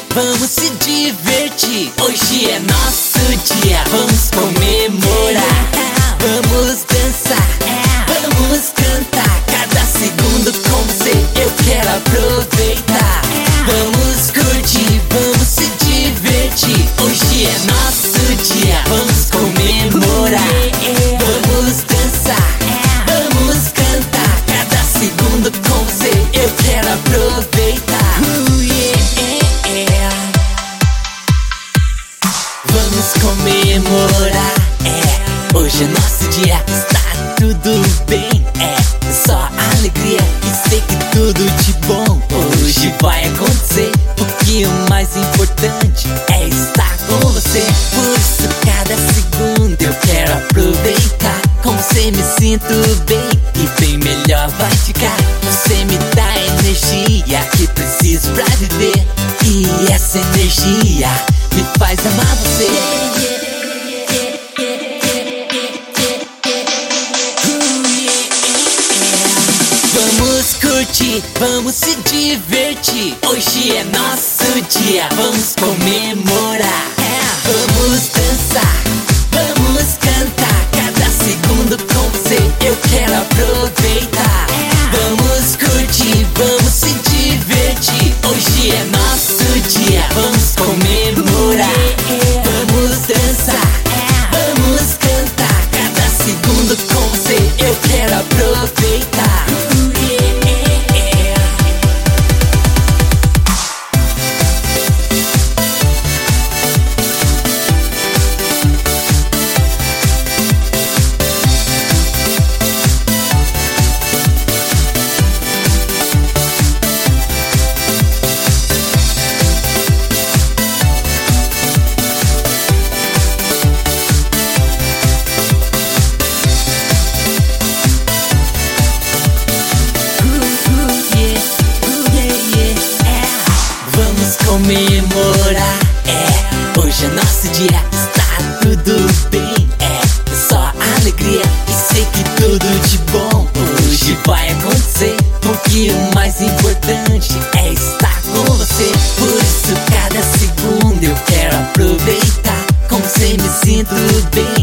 vamos se divertir. Hoje é nosso dia, vamos comemorar. Vamos dançar, vamos cantar. Cada segundo com você eu quero aproveitar. Vamos curtir, vamos se divertir. Hoje é nosso dia, vamos comemorar. Vamos dançar, vamos cantar. Cada segundo com você eu quero aproveitar. Vamos comemorar, hoje é nosso dia, está tudo bem, só alegria e sei que tudo de bom hoje vai acontecer. Porque o mais importante é estar com você. Por isso cada segundo eu quero aproveitar. Com você me sinto bem e bem melhor vai ficar. Você me dá energia que preciso pra viver. E essa energia me faz amar você. Vamos curtir, vamos se divertir. Hoje é nosso dia, vamos comemorar. Vamos dançar, vamos cantar. Cada segundo com você eu quero aproveitar. Vamos curtir, vamos se divertir. Hoje é nosso dia, vamos comemorar. Vamos dançar, vamos cantar. Cada segundo com você eu quero aproveitar. Comemorar, hoje é nosso dia, está tudo bem, só alegria e sei que tudo de bom hoje vai acontecer. Porque o mais importante é estar com você. Por isso cada segundo eu quero aproveitar. Com você me sinto bem